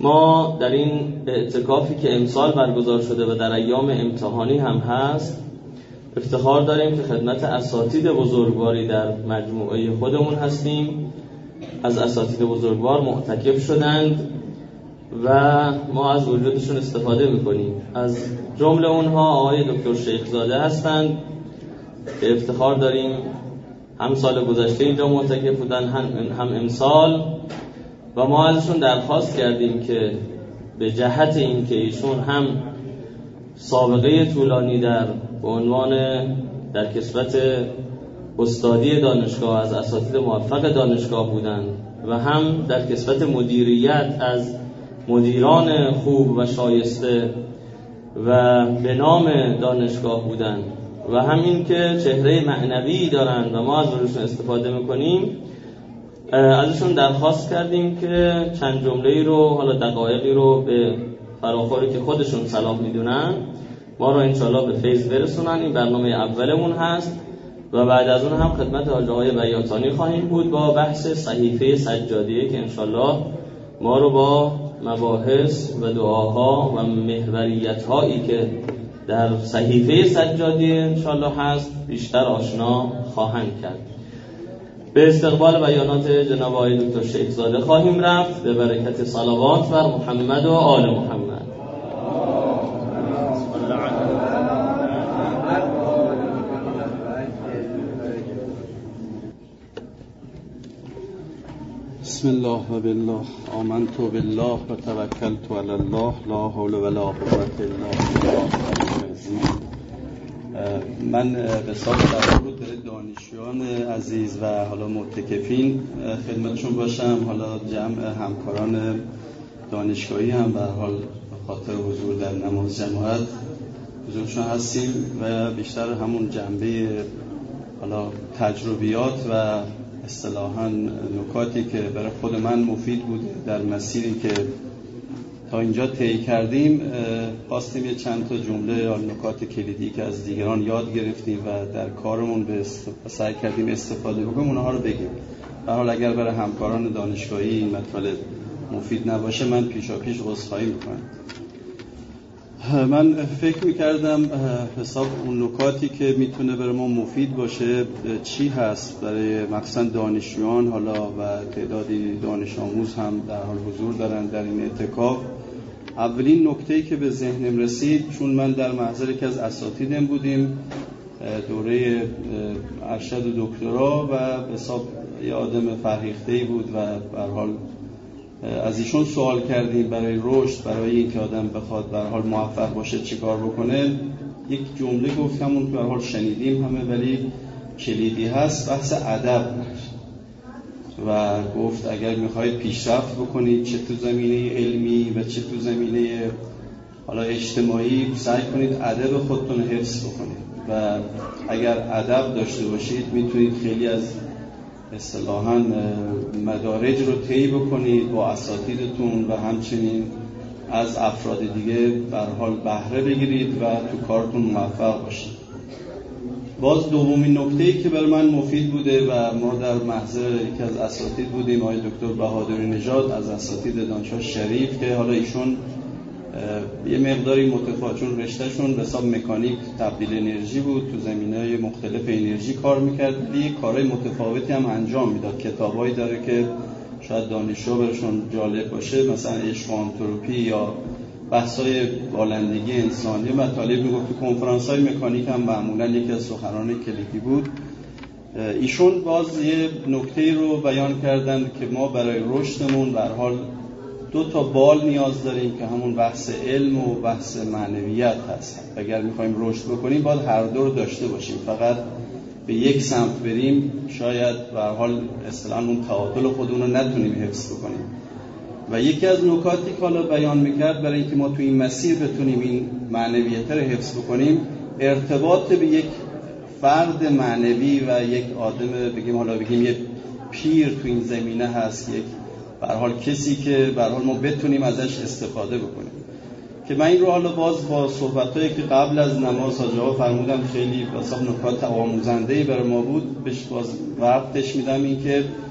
ما در این اعتکافی که امسال برگزار شده و در ایام امتحانی هم هست افتخار داریم که خدمت اساتید بزرگواری در مجموعه خودمون هستیم. از اساتید بزرگوار معتکف شدند و ما از وجودشون استفاده میکنیم. از جمله اونها آقای دکتر شیخزاده هستند که افتخار داریم هم سال گذشته اینجا معتکف بودن هم امسال، و ما ازشون درخواست کردیم که به جهت این که ایشون هم سابقه طولانی به عنوان در کسوت استادی دانشگاه از اساتید موفق دانشگاه بودند و هم در کسوت مدیریت از مدیران خوب و شایسته و به نام دانشگاه بودند و همین که چهره معنوی دارند و ما از روشون استفاده میکنیم، ازشون درخواست کردیم که چند جمله‌ای رو، حالا دقایقی رو به فراخوری که خودشون صلاح میدونن ما رو انشالله به فیض برسونن. این برنامه اولمون هست و بعد از اون هم خدمت حاج آقای بیاتانی خواهیم بود با بحث صحیفه سجادیه که انشالله ما رو با مباحث و دعاها و محوریت‌هایی که در صحیفه سجادیه انشالله هست بیشتر آشنا خواهند کرد. به استقبال بیانات جناب آقای دکتر شیخزاده خواهیم رفت به برکت صلوات بر محمد و آل محمد. بسم الله و بالله آمنت بالله و توکلت علی الله لا حول ولا قوة الا بالله. من به صاحب درود دانشجویان عزیز و حالا معتکفین خدمتشون باشم. حالا جمع همکاران دانشگاهی هم به حال خاطر حضور در نماز جماعت حضورشون هستیم و بیشتر همون جنبه حالا تجربیات و اصطلاحاً نکاتی که برای خود من مفید بود در مسیری که تا اینجا طی کردیم خواستیم یه چند تا جمله یا نکات کلیدی که از دیگران یاد گرفتیم و در کارمون سعی کردیم استفاده بکنیم اونها رو بگیم. به حال اگر برای همکاران دانشگاهی این مطالب مفید نباشه من پیشاپیش عذرخواهی میکنم. من فکر میکردم حساب اون نکاتی که میتونه برای ما مفید باشه چی هست برای مثلا دانشجویان حالا و تعدادی دانش آموز هم در حال حضور دارن در این اعتکاف. اولین نکته‌ای که به ذهنم رسید، چون من در محضر یکی از اساتیدم بودیم دوره ارشد و دکترا و حساب یه آدم فرهیخته‌ای بود و به هر حال از ایشون سوال کردیم برای رشد، برای اینکه آدم بخواد به هر حال موفق باشه چیکار بکنه. یک جمله گفتم اون که به هر حال شنیدیم همه ولی کلیدی هست، بحث ادب و گفت اگر میخواید پیشرفت بکنید چه تو زمینه علمی و چه تو زمینه حالا اجتماعی سعی کنید ادب خودتون حفظ بکنید و اگر ادب داشته باشید میتونید خیلی از اصطلاحاً مدارج رو طی بکنید با اساتیدتون و همچنین از افراد دیگه به هر حال بهره بگیرید و تو کارتون موفق باشید. باز دومین نکته‌ای که برای من مفید بوده و ما در محضر یکی از اساتید بودیم آقای دکتر بهادری نژاد از اساتید دانشگاه شریف که حالا ایشون یه مقداری متفاوت چون رشتهشون به حساب مکانیک تبدیل انرژی بود، تو زمینه‌های مختلف انرژی کار می‌کرد ولی کارهای متفاوتی هم انجام میداد. کتابایی داره که شاید دانشجو برشون جالب باشه، مثلا عشق و آنتروپی یا بحث‌های بالندگی انسانی مطالب میگفت. تو کنفرانس‌های مکانیک هم معمولاً یکی از سخنران کلیدی بود. ایشون باز یه نکته‌ای رو بیان کردن که ما برای رشدمون به هر حال دو تا بال نیاز داریم که همون بحث علم و بحث معنویت هست. اگر میخوایم رشد بکنیم باید هر دو رو داشته باشیم. فقط به یک سمت بریم شاید به هر حال اصطلاحاً اون تعادل خودمون رو نتونیم حفظ بکنیم. و یکی از نکاتی که حالا بیان میکرد برای اینکه ما تو این مسیر بتونیم این معنویت رو حفظ بکنیم، ارتباط به یک فرد معنوی و یک آدم بگیم یک پیر تو این زمینه هست، یک به هر حال کسی که به هر حال ما بتونیم ازش استفاده بکنیم. که من این رو حالا باز با صحبتایی که قبل از نماز حاجا فرمودم خیلی واسه نکات آموزنده‌ای برای ما بود بهش باز وقتش میدم. این که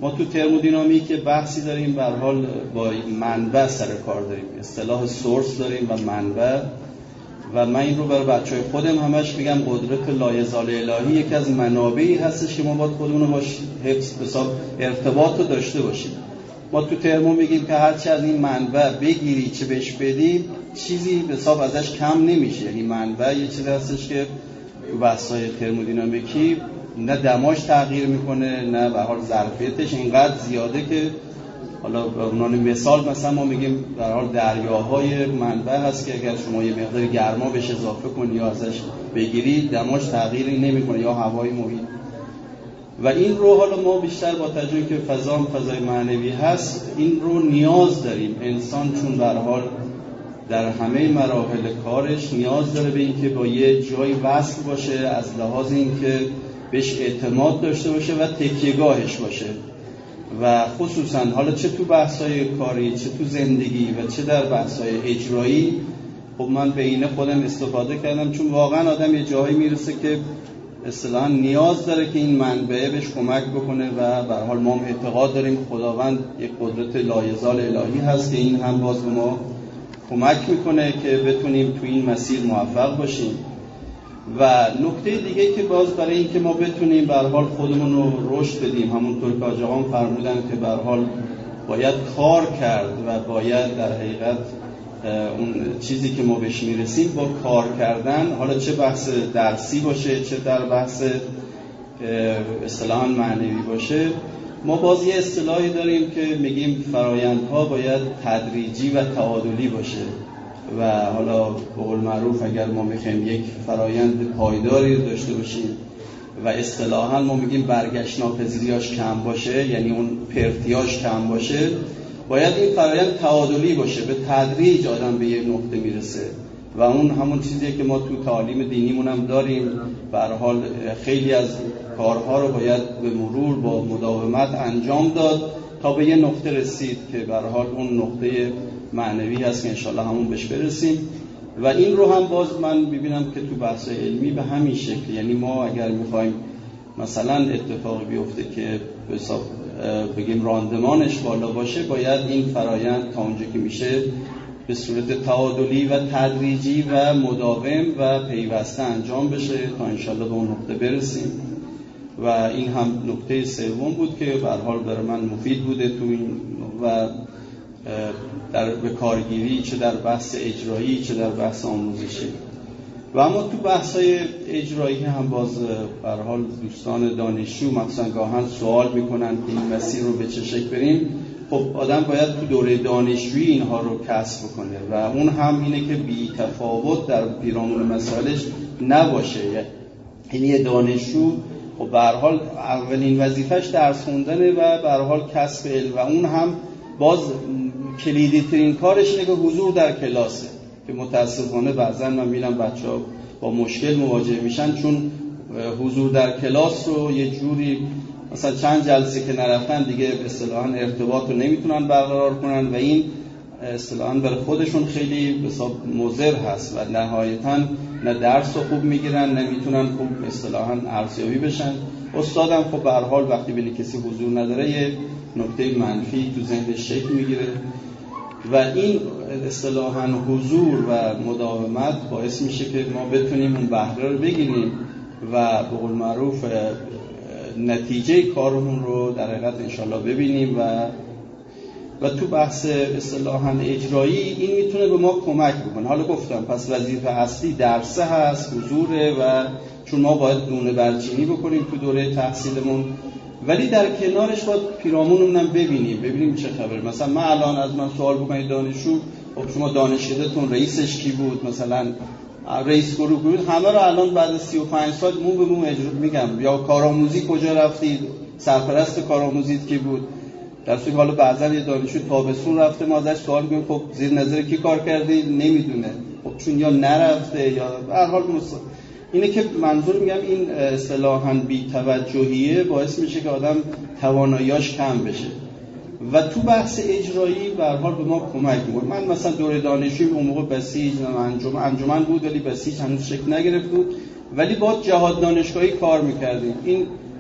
ما تو ترمودینامیک بحثی داریم، به هر حال با منبع سر کار داریم، اصطلاح سورس داریم و منبع، و من این رو برای بچهای خودم همش میگم قدرت لایزال الهی یکی از منابعی هستش که ما باید خودمون رو باش حفظ حساب ارتباط رو داشته باشیم. ما تو ترمو میگیم که هرچی از این منبع بگیری چه بهش بدی چیزی به حساب ازش کم نمیشه. یعنی منبع یه چیزی هستش که تو بحث‌های ترمودینامیکی نه دماش تغییر میکنه نه به حال ظرفیتش اینقدر زیاده که حالا به عنوان مثال مثلا ما میگیم در حال دریاهای منبع هست که اگر شما یه مقدار گرما بهش اضافه کنی یا ازش بگیری دماش تغییری نمیکنه یا هوای محیط. و این رو حالا ما بیشتر با توجهی که فضای معنوی هست این رو نیاز داریم. انسان چون به هر حال در همه مراحل کارش نیاز داره به این که با یه جایی وصل باشه، از لحاظ این که بهش اعتماد داشته باشه و تکیه‌گاهش باشه. و خصوصا حالا چه تو بحث‌های کاری چه تو زندگی و چه در بحث‌های اجرایی، خب من به اینه خودم استفاده کردم، چون واقعا آدم یه جایی میرسه که اصطلاحاً نیاز داره که این منبع بهش کمک بکنه و به هر حال ما اعتقاد داریم خداوند یک قدرت لایزال الهی هست که این هم باز به ما کمک میکنه که بتونیم تو این مسیر موفق باشیم. و نکته دیگه که باز برای این که ما بتونیم به هر حال خودمون رو رشد بدیم، همونطور که آقا جوان فرمودن که به هر حال باید کار کرد و باید در حقیقت اون چیزی که ما بهش میرسیم با کار کردن، حالا چه بحث درسی باشه چه در بحث اصطلاحاً معنوی باشه، ما باز یه اصطلاحی داریم که میگیم فرایندها باید تدریجی و تعادلی باشه. و حالا به قول معروف اگر ما میخوایم یک فرایند پایداری داشته باشیم و اصطلاحاً ما میگیم برگشت ناپذیریاش کم باشه، یعنی اون پرتیاش کم باشه، باید این فرایند تعادلی باشه، به تدریج آدم به یک نقطه میرسه. و اون همون چیزیه که ما تو تعالیم دینیمون هم داریم. به هر حال خیلی از کارها رو باید به مرور با مداومت انجام داد تا به یه نقطه رسید که به هر حال اون نقطه معنوی هست که انشالله همون بهش برسیم. و این رو هم باز من میبینم که تو بحث علمی به همین شکل، یعنی ما اگر میخوایم مثلا اتفاقی بیفته که بگیم راندمانش بالا باشه، باید این فرایند تا اونجا که میشه به صورت تعادلی و تدریجی و مداوم و پیوسته انجام بشه تا انشالله به اون نقطه برسیم. و این هم نکته سوم بود که به هر حال برای من مفید بوده تو این و در به کارگیری، چه در بحث اجرایی چه در بحث آموزشی. و اما تو بحث‌های اجرایی هم باز به هر حال دوستان دانشجو مثلا گاهن سوال میکنن که این مسیر رو به چه شکل بریم. خب آدم باید تو دوره دانشجویی اینها رو کسب کنه و اون هم اینه که بی تفاوت در پیرامون مسائلش نباشه. یعنی یه دانشجو خب به هر حال اولین وظیفش درس خوندنه و به هر حال کسب علم، و اون هم باز کلیدی ترین کارش اینه که حضور در کلاسه، که متاسفانه بعضا من میبینم بچه‌ها با مشکل مواجه میشن چون حضور در کلاس رو یه جوری مثلا چند جلسه که نرفتن دیگه به اصطلاحاً ارتباط رو نمیتونن برقرار کنن و این اصطلاحاً برای خودشون خیلی به حساب مضر هست و نهایتاً نه درس رو خوب میگیرن نه میتونن خوب اصطلاحاً ارزیابی بشن. استادم خب به هر حال وقتی ببینه کسی حضور نداره یه نکته منفی تو ذهنش شکل میگیره و این اصطلاحاً حضور و مداومت باعث میشه که ما بتونیم اون بهره رو بگیریم و به قول معروف نتیجه کارمون رو در حقیقت انشالله ببینیم و تو بحث اصطلاحاً اجرایی این میتونه به ما کمک بکنه. حالا گفتم پس وظیفه اصلی درسه هست، حضوره و چون ما باید دونه برچینی بکنیم تو دوره تحصیلمون، ولی در کنارش باید پیرامونمون هم ببینیم چه خبره. مثلا من الان از من سوال بکنید دانشجو، خب شما دانشکده‌تون رئیسش کی بود، مثلا رئیس گروه بود، همه رو الان بعد 35 سال مو به مو اجرا میگم، یا کارآموزی کجا رفتید، سرپرست کارآموزیت کی بود. در صورتی حالا بعضا یه دانشجو تابستون رفته ما ازش سوال می‌کنیم خب زیر نظر کی کار کردی، نمیدونه، خب چون یا نرفته یا به هر حال اینه که منظور میگم این اصطلاحاً بی‌توجهیه باعث میشه که آدم تواناییاش کم بشه و تو بحث اجرایی به هر حال به ما کمک می‌کنه. من مثلا دوره دانشجویی اون موقع بسیج انجمن بود ولی بسیج هنوز شکل نگرفت بود، ولی با جهاد دانشگاهی کار می‌کردیم. این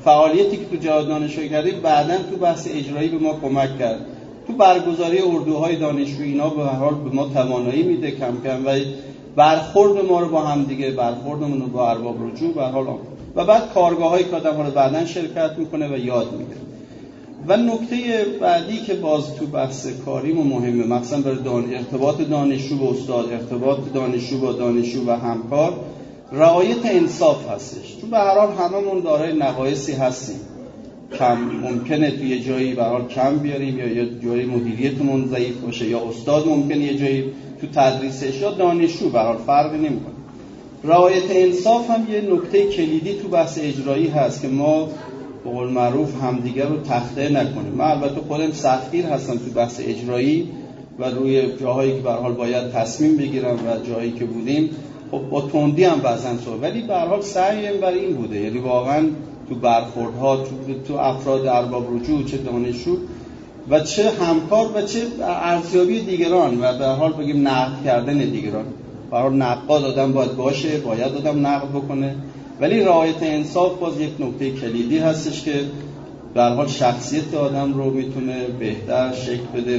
فعالیتی که تو جهاد دانشجویی کردیم بعداً تو بحث اجرایی به ما کمک کرد. تو برگزاری اردوهای دانشجویی اینا به هر حال به ما توانایی میده کم کم و برخورد ما رو با هم دیگه، برخوردمون رو با ارباب رجوع به هر حال، و بعد کارگاه‌هایی که آدم رو بعداً شرکت میکنه و یاد میگیره. و نکته بعدی که باز تو بحث کاریم و مهمه، مثلا برای ارتباط دانشجو با استاد، ارتباط دانشجو با دانشجو و همکار، رعایت انصاف هستش. تو به هر حال هممون دارای نقایصی هستیم، کم ممکنه توی یه جایی به هر حال کم بیاریم یا یه جایی مدیریتمون ضعیف باشه یا استاد ممکنه یه جایی تو تدریسش یا دانشجو به هر حال فرقی نمیکنه. رعایت انصاف هم یه نکته کلیدی تو بحث اجرایی هست که ما به قول معروف همدیگر رو تخته نکنیم. من البته خودم سختگیر هستم تو بحث اجرایی و روی جاهایی که به هر حال باید تصمیم بگیرم و جایی که بودیم خب با تندی هم بعضن سو، ولی به هر حال سعیم بر این بوده، یعنی واقعا تو برخوردها تو افراد ارباب رجوع، چه دانشجو و چه همکار و چه ارزیابی دیگران و به هر حال بگیم نقد کردن دیگران. به هر حال نقاد آدم باید باشه، باید آدم نقد بکنه، ولی رعایت انصاف باز یک نکته کلیدی هستش که به هر حال شخصیت آدم رو میتونه بهتر شکل بده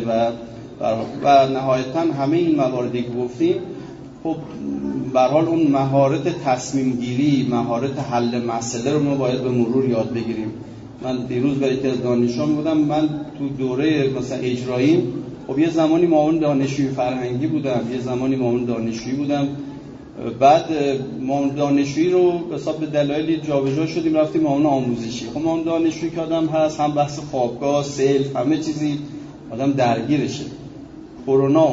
و نهایتاً همه این مواردی که گفتیم خب به هر حال اون مهارت تصمیم گیری، مهارت حل مسئله رو ما باید به مرور یاد بگیریم. من دیروز برای یکی از دانشجویان بودم، من تو دوره مثلا اجرایی خب یه زمانی معاون دانشجوی فرهنگی بودم، یه زمانی معاون دانشجویی بودم، بعد معاون دانشجویی رو به دلایل جابجا شدیم رفتیم معاون آموزشی. خب معاون دانشجویی که آدم هست هم بحث خوابگاه، سلف، همه چیزی آدم درگیرشه. کرونا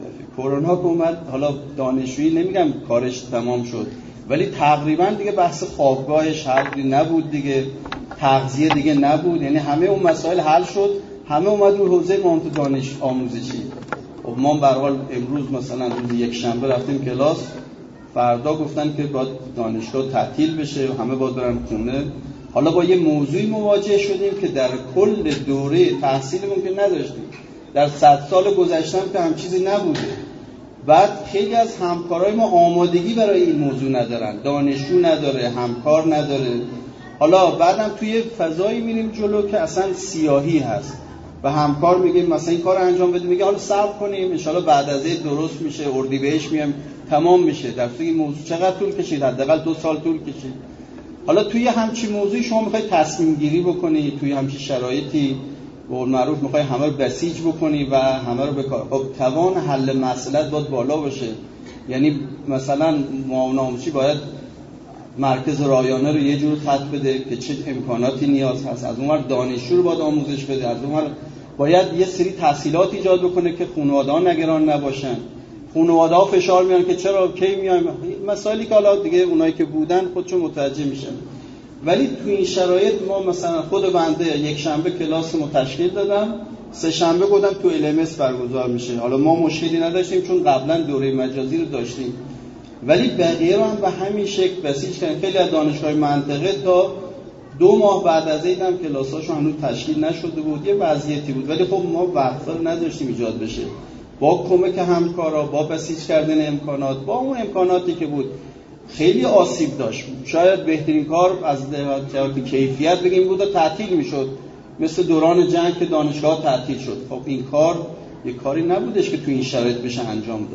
اومد، حالا دانشجویی نمیگم کارش تمام شد، ولی تقریبا دیگه بحث خوابگاهش حل نبود دیگه، تغذیه دیگه نبود، یعنی همه اون مسائل حل شد، همه اومد رو حوزه معاون دانش آموزشی. خب ما به هر حال امروز مثلا روز یک شنبه رفتیم کلاس، فردا گفتن که باید دانشگاه تعطیل بشه و همه باید برن خونه. حالا با یه موضوعی مواجه شدیم که در کل دوره تحصیلمون که نداشتیم، در 100 سال گذشته که هم چیزی نبوده. بعد خیلی از همکارای ما آمادگی برای این موضوع ندارن، دانشجو نداره، همکار نداره. حالا بعدم توی فضایی میریم جلو که اصلا سیاهی هست و همکار میگه مثلا این کار انجام بده، میگه حالا صبر کنیم ان شاءالله بعد از این درست میشه، اردیبهشت میام تمام میشه. در صورتی این موضوع چقدر طول کشید؟ حداقل 2 سال طول کشید. حالا توی همچین موضوعی شما میخوای تصمیم گیری بکنی، توی همچین شرایطی به قول معروف میخوای همه رو بسیج بکنی و همه رو بکار. خب توان حل مسئله باید بالا باشه. یعنی مثلا معاون آموزشی باید مرکز رایانه رو یه جور خط بده که چه امکاناتی نیاز هست، از اونور دانشجو رو باید آموزش بده، از اونور باید یه سری تسهیلات ایجاد بکنه که خانواده‌ها نگران نباشن. خانواده‌ها فشار میان که چرا کی میایم، مسائلی که حالا دیگه اونایی که بودن خودشون متوجه میشن. ولی تو این شرایط ما مثلا خود بنده یک شنبه کلاسمو تشکیل دادم، سه شنبه گفتم تو LMS برگزار میشه. حالا ما مشکلی نداشتیم چون قبلا دوره مجازی رو داشتیم، ولی بقیه رو هم به همین شکل بسیج کردن. خیلی از دانشگاه منطقه تا 2 ماه بعد از عید هم کلاساشون هنوز تشکیل نشده بود، یه وضعیتی بود، ولی خب ما وقفه رو نداشتیم ایجاد بشه. با کمک همکارا، با بسیج کردن امکانات، با اون امکاناتی که بود خیلی آسیب داشت. شاید بهترین کار از جهت کیفیت بگیم بود و تعطیل میشد، مثل دوران جنگ که دانشگاه تعطیل شد. خب این کار یه کاری نبودش که تو این شرایط بشه انجام داد،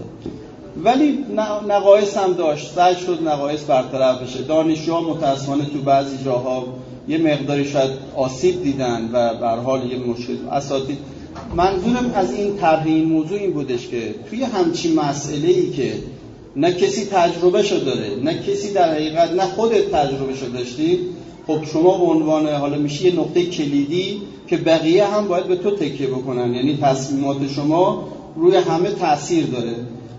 ولی نقایص هم داشت، سعی شد نقایص برطرف بشه. دانشجوها متأسفانه تو بعضی جاها یه مقداری شاید آسیب دیدن و به هر حال یه مشکل اساتید. منظورم از این طرح این موضوع این بودش که توی همچین مسئله‌ای که نه کسی تجربهشو داره، نه کسی در حقیقت نه خودت تجربهشو داشتی، خب شما به عنوان حالا میشه یه نقطه کلیدی که بقیه هم باید به تو تکیه بکنن، یعنی تصمیمات شما روی همه تأثیر داره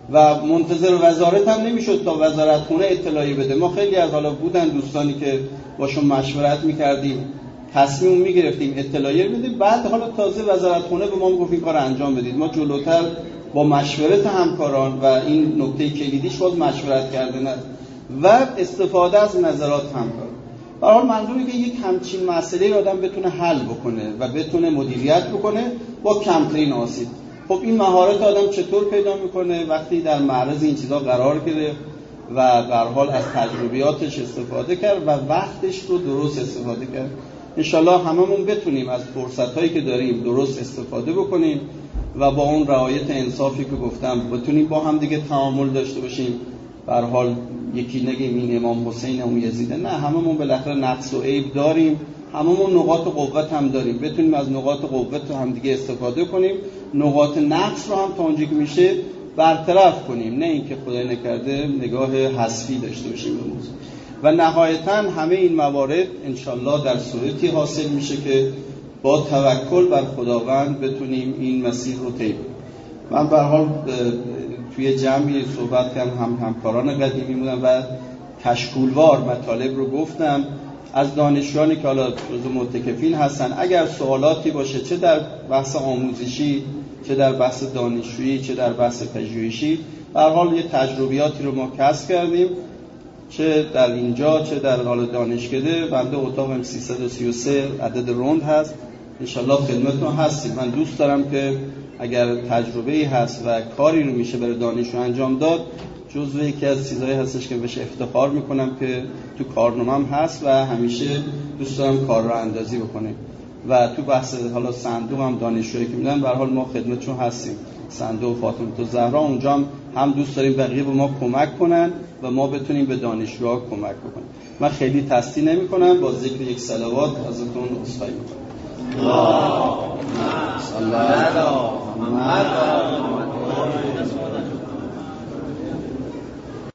و منتظر وزارت هم نمیشد تا وزارت خونه اطلاعی بده. ما خیلی از حالا بودن دوستانی که باشون مشورت میکردیم، تصمیم میگرفتیم اطلاعی بدیم، بعد حالا تازه وزارت خونه به ما میگفت این کار انجام بدید. ما جلوتر با مشورت همکاران و این نکته کلیدیش باز مشورت کردن و استفاده از نظرات همکاران. به هر حال منظوری که یک همچین مسئله رو آدم بتونه حل بکنه و بتونه مدیریت بکنه با کمترین آسیب. خب این مهارت آدم چطور پیدا میکنه؟ وقتی در معرض این چیزا قرار گرفت و به هر حال از تجربیاتش استفاده کرد و وقتش رو درست استفاده کرد. انشالله هممون بتونیم از فرصت‌هایی که داریم درست استفاده بکنیم و با اون رعایت انصافی که گفتم بتونیم با هم دیگه تعامل داشته باشیم. به هر حال یکی نگیم این امام حسین اون یزیده، نه، هممون بالاخره نقص و عیب داریم، هممون نقاط قوت هم داریم، بتونیم از نقاط قوت هم دیگه استفاده کنیم، نقاط نقص رو هم تا اونجایی که میشه برطرف کنیم، نه اینکه خدای نکرده نگاه حذفی داشته باشیم به موضوع. و نهایتاً همه این موارد انشالله در صورتی حاصل میشه که با توکل بر خداوند بتونیم این مسیر رو طی کنیم. من به هر حال توی جمعی صحبت کردم، همکاران قدیمی بودن و کشکولوار مطالب رو گفتم از دانشجویانی که حالا جزو معتکفین هستن. اگر سوالاتی باشه، چه در بحث آموزشی، چه در بحث دانشجویی، چه در بحث پژوهشی، به هر حال یه تجربیاتی رو ما کسب کردیم، چه در اینجا چه در حال دانشکده. بنده اتاقم 333 عدد روند هست، انشالله خدمتتون هستیم. من دوست دارم که اگر تجربه‌ای هست و کاری رو میشه برای دانشجو انجام داد، جزو یکی از چیزایی هستش که بهش افتخار میکنم که تو کارنامه‌ام هست و همیشه دوست دارم کار رو اندازی بکنیم. و تو بحث حالا صندوق هم دانشجویی که میدن، به هر حال ما خدمتشون هستیم. صندوق فاطمه الزهرا اونجا هم دوست داریم بقیه به ما کمک کنن و ما بتونیم به دانشجوها کمک بکنیم. من خیلی تصدیق نمی‌کنم، با ذکر یک صلوات ازتون عذرخواهی می‌کنم. اللهم صل علی محمد.